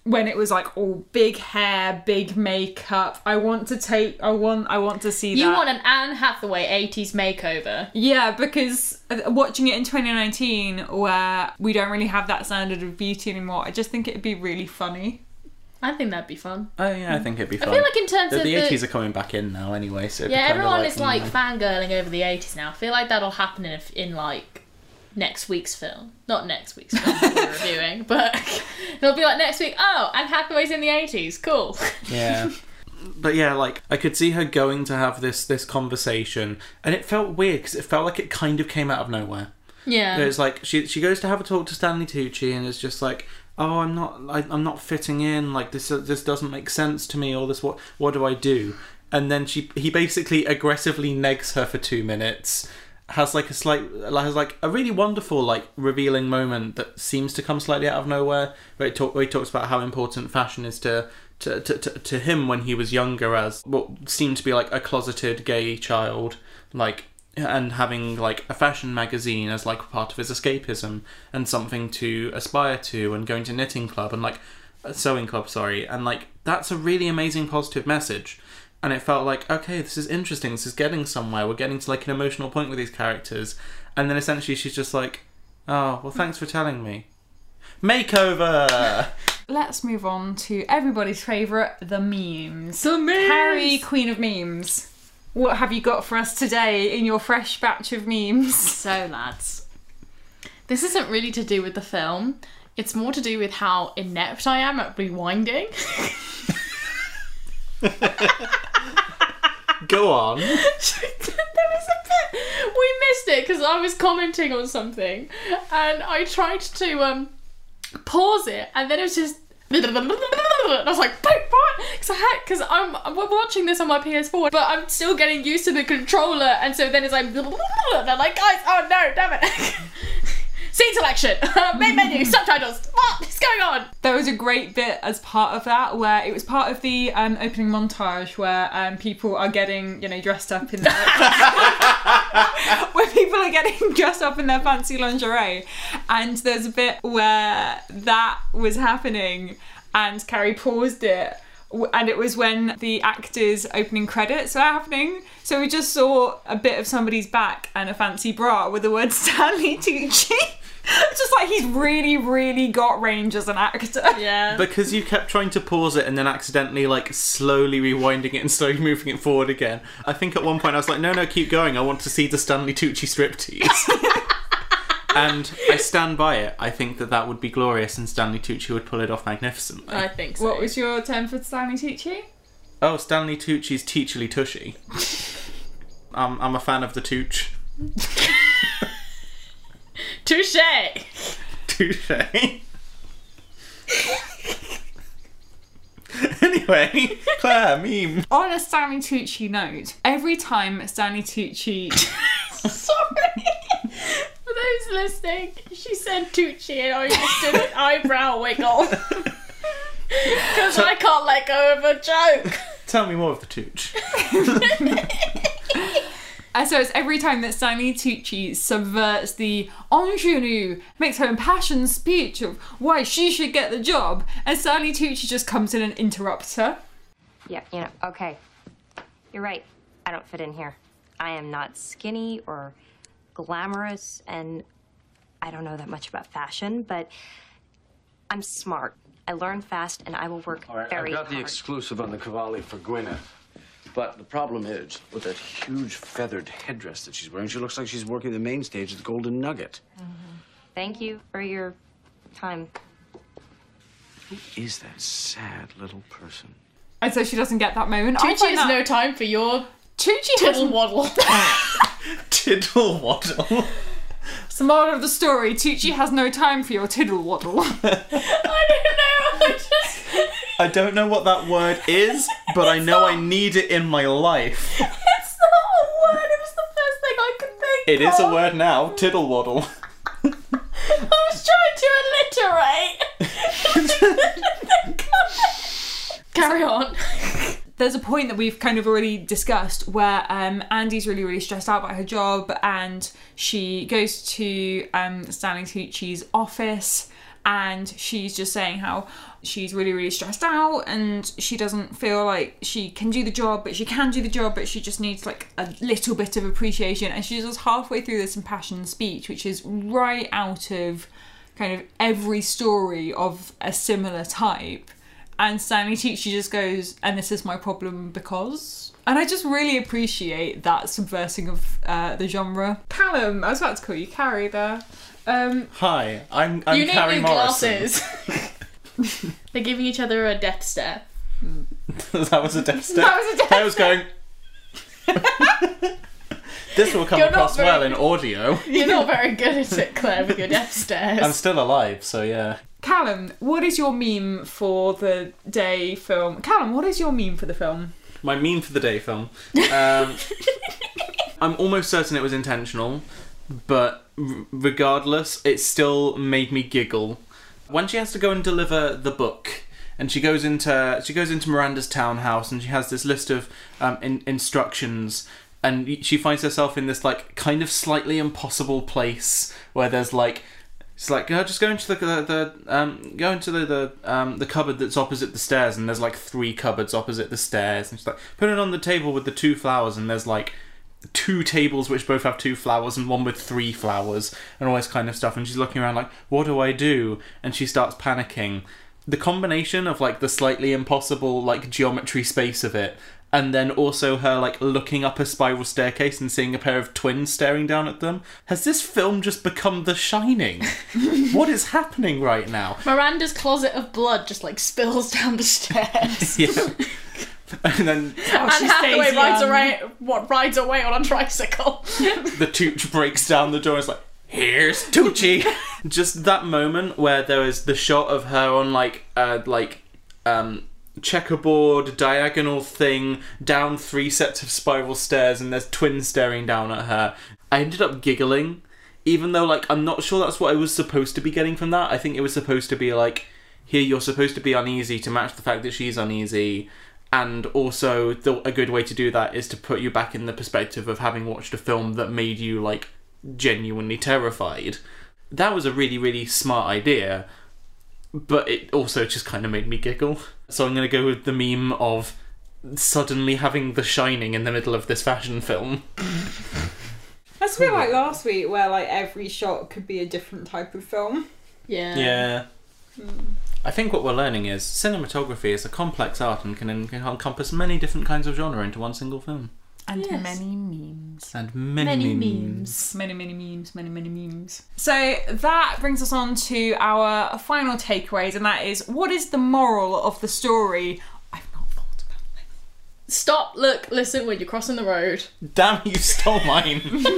when it was like all big hair, big makeup. I want to take, I want, I want to see You that. want an Anne Hathaway eighties makeover. Yeah, because watching it in twenty nineteen, where we don't really have that standard of beauty anymore, I just think it'd be really funny. I think that'd be fun. Oh yeah, I think it'd be fun. I feel like in terms the, of the the eighties are coming back in now anyway, so it'd yeah, be kinda everyone like, is like mm, fangirling over the eighties now. I feel like that'll happen in in like next week's film. Not next week's film that we're reviewing, but it'll be like next week. Oh, Anne Hathaway's in the eighties. Cool. yeah. But yeah, like I could see her going to have this this conversation, and it felt weird because it felt like it kind of came out of nowhere. Yeah. It's like she she goes to have a talk to Stanley Tucci, and it's just like, oh, I'm not I, I'm not fitting in. Like this this doesn't make sense to me. Or this what what do I do? And then she he basically aggressively negs her for two minutes. Has like a slight has like a really wonderful like revealing moment that seems to come slightly out of nowhere, where, it talk, where he talks about how important fashion is to to, to, to to him when he was younger, as what seemed to be like a closeted gay child, like, and having like a fashion magazine as like part of his escapism and something to aspire to, and going to knitting club and like a sewing club, sorry, and like that's a really amazing positive message. And it felt like, okay, this is interesting, this is getting somewhere, we're getting to like an emotional point with these characters. And then essentially she's just like, oh, well, thanks for telling me. Makeover! Let's move on to everybody's favourite, the memes. The memes! Carrie, queen of memes. What have you got for us today in your fresh batch of memes? So, lads, this isn't really to do with the film. It's more to do with how inept I am at rewinding. Go on. There was a bit we missed it because I was commenting on something and I tried to um pause it and then it was just and I was like, what? Because I had because I'm I'm watching this on my P S four, but I'm still getting used to the controller, and so then it's like, they're like, guys, oh no, damn it. Scene selection, main menu, subtitles. What is going on? There was a great bit as part of that where it was part of the um, opening montage where um, people are getting, you know, dressed up in their where people are getting dressed up in their fancy lingerie, and there's a bit where that was happening, and Carrie paused it. And it was when the actors' opening credits were happening. So we just saw a bit of somebody's back and a fancy bra with the word Stanley Tucci. It's just like he's really, really got range as an actor. Yeah. Because you kept trying to pause it and then accidentally like slowly rewinding it and slowly moving it forward again. I think at one point I was like, no, no, keep going. I want to see the Stanley Tucci striptease. And I stand by it. I think that that would be glorious and Stanley Tucci would pull it off magnificently. I think so. What was your term for Stanley Tucci? Oh, Stanley Tucci's Teachily Tushy. um, I'm a fan of the Tooch. Touche! Touche. Anyway, Claire, meme. On a Stanley Tucci note, every time Stanley Tucci... Sorry! For those listening, she said Tucci and I just did an eyebrow wiggle. Because I can't let go of a joke. Tell me more of the Tooch. And so it's every time that Stanley Tucci subverts the ingenue, makes her impassioned speech of why she should get the job, and Stanley Tucci just comes in and interrupts her. Yeah, you know, okay. You're right. I don't fit in here. I am not skinny or glamorous, and I don't know that much about fashion, but I'm smart. I learn fast, and I will work All right, very I've got hard. the exclusive on the Cavalli for Gwyneth. But the problem is, with that huge feathered headdress that she's wearing, she looks like she's working the main stage at the Golden Nugget. Mm-hmm. Thank you for your time. Who is that sad little person? And so she doesn't get that moment. I Tucci find has that- no time for your Tucci tiddle has... waddle. Tiddle waddle. It's the moral of the story. Tucci has no time for your tiddle waddle. I don't know. I just... I don't know what that word is, but I know I need it in my life. It's not a word. It was the first thing I could think It of. is a word now, tiddle waddle. I was trying to alliterate. Carry on. There's a point that we've kind of already discussed where um, Andy's really, really stressed out by her job, and she goes to um, Stanley Tucci's office, and she's just saying how she's really, really stressed out and she doesn't feel like she can do the job, but she can do the job, but she just needs like a little bit of appreciation. And she's just halfway through this impassioned speech, which is right out of kind of every story of a similar type. And Stanley Tucci just goes, and this is my problem because... And I just really appreciate that subversing of uh, the genre. Callum, I was about to call you Carrie there. Um, Hi, I'm, I'm you need Carrie new Morrison. glasses. They're giving each other a death stare. That was a death stare. That was a death I was going... This will come You're not across very- well in audio. You're not very good at it, Claire, with your death stares. I'm still alive, so yeah. Callum, what is your meme for the day film? Callum, what is your meme for the film? My meme for the day film. Um, I'm almost certain it was intentional, but r- regardless, it still made me giggle. When she has to go and deliver the book, and she goes into she goes into Miranda's townhouse, and she has this list of um, in- instructions, and she finds herself in this like kind of slightly impossible place where there's like. It's like, oh, just go into the the, the um go into the the um the cupboard that's opposite the stairs, and there's like three cupboards opposite the stairs, and she's like, put it on the table with the two flowers, and there's like two tables which both have two flowers and one with three flowers and all this kind of stuff, and she's looking around like, what do I do? And she starts panicking. The combination of like the slightly impossible like geometry space of it, and then also her like looking up a spiral staircase and seeing a pair of twins staring down at them. Has this film just become The Shining? What is happening right now? Miranda's closet of blood just like spills down the stairs. Yeah. And then Anne she Hathaway stays rides young. away, what, rides away on a tricycle. the Tooch breaks down the door and is like, here's Tucci. Just that moment where there is the shot of her on like uh like um checkerboard diagonal thing down three sets of spiral stairs, and there's twins staring down at her. I ended up giggling, even though like I'm not sure that's what I was supposed to be getting from that. I think it was supposed to be like, here you're supposed to be uneasy to match the fact that she's uneasy, and also the, a good way to do that is to put you back in the perspective of having watched a film that made you like genuinely terrified. That was a really, really smart idea, but it also just kind of made me giggle. So I'm going to go with the meme of suddenly having The Shining in the middle of this fashion film. That's a bit like last week, where like every shot could be a different type of film. Yeah. Yeah. I think what we're learning is cinematography is a complex art and can en- can encompass many different kinds of genre into one single film. And Yes. many memes. And many, Many memes. memes. Many, many memes, many, many memes. So that brings us on to our final takeaways, and that is, what is the moral of the story? I've not thought about it. Stop, look, listen when you're crossing the road. Damn, you stole mine.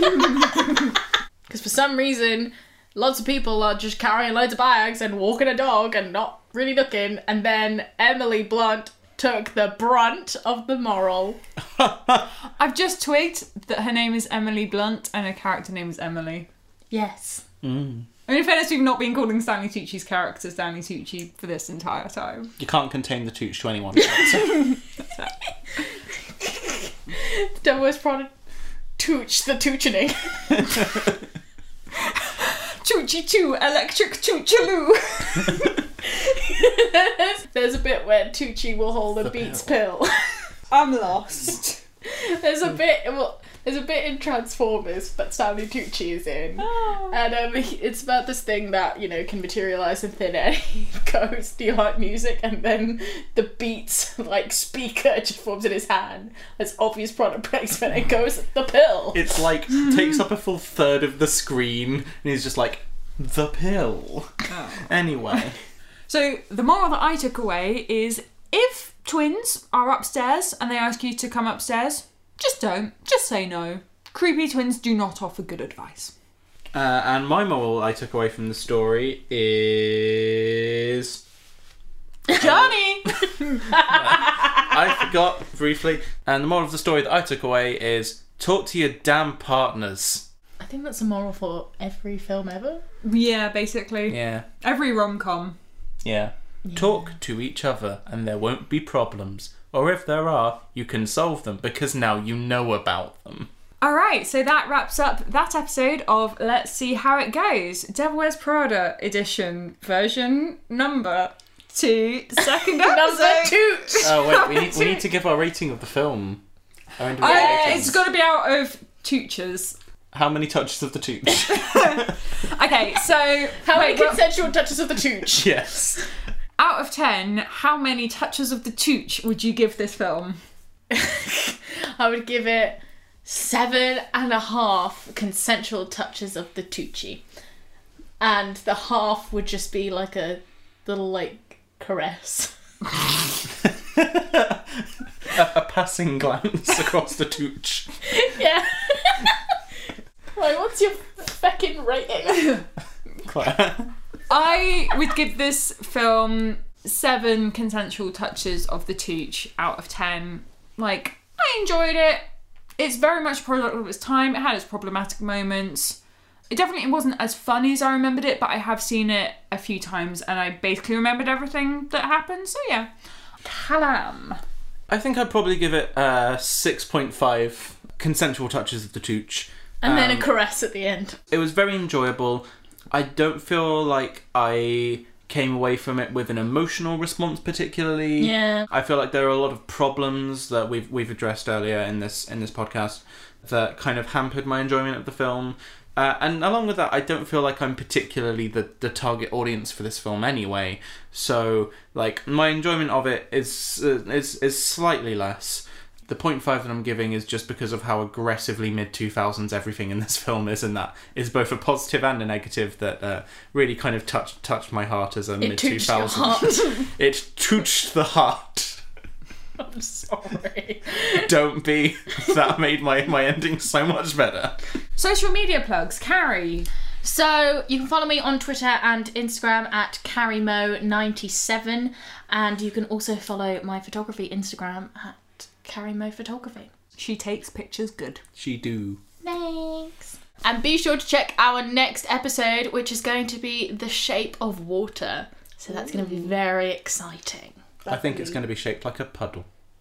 Because for some reason, lots of people are just carrying loads of bags and walking a dog and not really looking, and then Emily Blunt took the brunt of the moral. I've just twigged that her name is Emily Blunt and her character name is Emily. Yes. Mm. I mean, in fairness, we've not been calling Stanley Tucci's character Stanley Tucci for this entire time. You can't contain the Tooch to anyone. Devil Wears Prada Tooch the Toochening. Choochie choo, electric choochiloo. there's, there's a bit where Tucci will hold a The Beats pill. pill. I'm lost. There's a bit, well, there's a bit in Transformers that Stanley Tucci is in, Oh. and um, he- it's about this thing that, you know, can materialise in thin air. He goes, "Do you like music?" And then the Beats like speaker just forms in his hand. There's obvious product placement. It goes the pill. It's like, takes up a full third of the screen, and he's just like, the pill. Oh. Anyway. So the moral that I took away is, if twins are upstairs and they ask you to come upstairs, just don't. Just say no. Creepy twins do not offer good advice. Uh, and my moral I took away from the story is... Johnny! I forgot briefly. And the moral of the story that I took away is, talk to your damn partners. I think that's a moral for every film ever. Yeah, basically. Yeah. Every rom-com. Yeah. Talk to each other and there won't be problems. Or if there are, you can solve them because now you know about them. All right, so that wraps up that episode of Let's See How It Goes, Devil Wears Prada edition, version number two, second episode. Number two. Oh wait, we need we need to give our rating of the film. Our individual Uh, ratings. it's got to be out of Toochers. How many touches of the tooch? Okay, so How many wait, well, consensual touches of the tooch? Yes. out of ten, how many touches of the Tooch would you give this film? I would give it seven and a half consensual touches of the Tucci. And the half would just be like a little, like, caress. a, a passing glance across the tooch. Yeah. Right, what's your feckin' rating? Claire. I would give this film seven consensual touches of the Tooch out of ten. Like, I enjoyed it. It's very much a product of its time. It had its problematic moments. It definitely wasn't as funny as I remembered it, but I have seen it a few times and I basically remembered everything that happened. So yeah. Callum. I think I'd probably give it uh, six point five consensual touches of the tooch. And then a Um, caress at the end. It was very enjoyable. I don't feel like I came away from it with an emotional response particularly. Yeah. I feel like there are a lot of problems that we've we've addressed earlier in this in this podcast that kind of hampered my enjoyment of the film. Uh, and along with that, I don't feel like I'm particularly the, the target audience for this film anyway. So, like, my enjoyment of it is uh, is is slightly less. The point five that I'm giving is just because of how aggressively mid two thousands everything in this film is, and that is both a positive and a negative that uh, really kind of touched touched my heart as a mid two tooched your thousands. heart. It touched the heart. I'm sorry. Don't be. That made my, my ending so much better. Social media plugs. Carrie. So you can follow me on Twitter and Instagram at carrie mo ninety-seven, and you can also follow my photography Instagram at carrie mo photography. She takes pictures good. She do. Thanks. And be sure to check our next episode, which is going to be The Shape of Water. So that's going to be very exciting. I think it's going to be shaped like a puddle.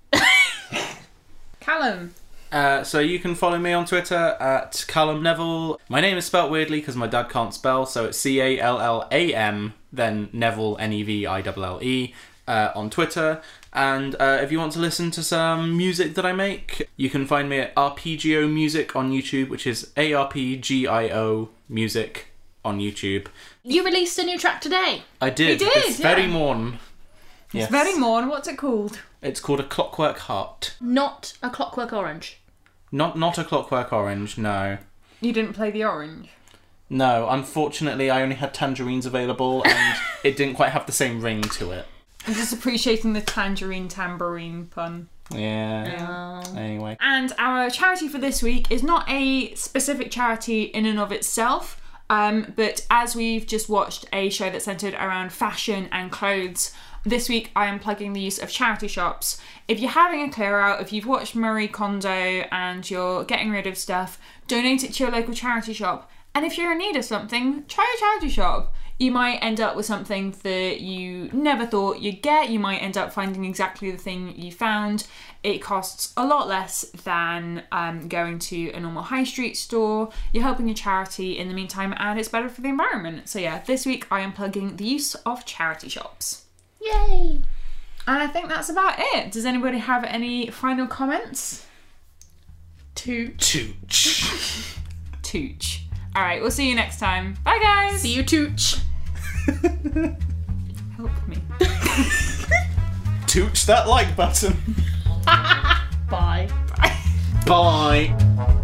Callum. Uh, so you can follow me on Twitter at Callum Neville. My name is spelt weirdly because my dad can't spell, so it's C A L L A M, then Neville, N E V I L L E, uh, on Twitter. And uh, if you want to listen to some music that I make, you can find me at R P G O Music on YouTube, which is A R P G I O Music on YouTube. You released a new track today. I did. You did, This very yeah. morn. It's very morn. What's it called? It's called A Clockwork Heart. Not a Clockwork Orange. Not not a Clockwork Orange, no. You didn't play the orange. No, unfortunately I only had tangerines available and it didn't quite have the same ring to it. I'm just appreciating the tangerine tambourine pun. Yeah. Oh. Anyway. And our charity for this week is not a specific charity in and of itself, um, but as we've just watched a show that's centred around fashion and clothes, this week I am plugging the use of charity shops. If you're having a clear out, if you've watched Marie Kondo and you're getting rid of stuff, donate it to your local charity shop. And if you're in need of something, try a charity shop. You might end up with something that you never thought you'd get. You might end up finding exactly the thing you found. It costs a lot less than um, going to a normal high street store. You're helping a charity in the meantime, and it's better for the environment. So yeah, this week I am plugging the use of charity shops. Yay! And I think that's about it. Does anybody have any final comments? Toot. Tooch. Tooch. All right, we'll see you next time. Bye, guys. See you, Tooch. Help me. Tooch that like button. Bye. Bye.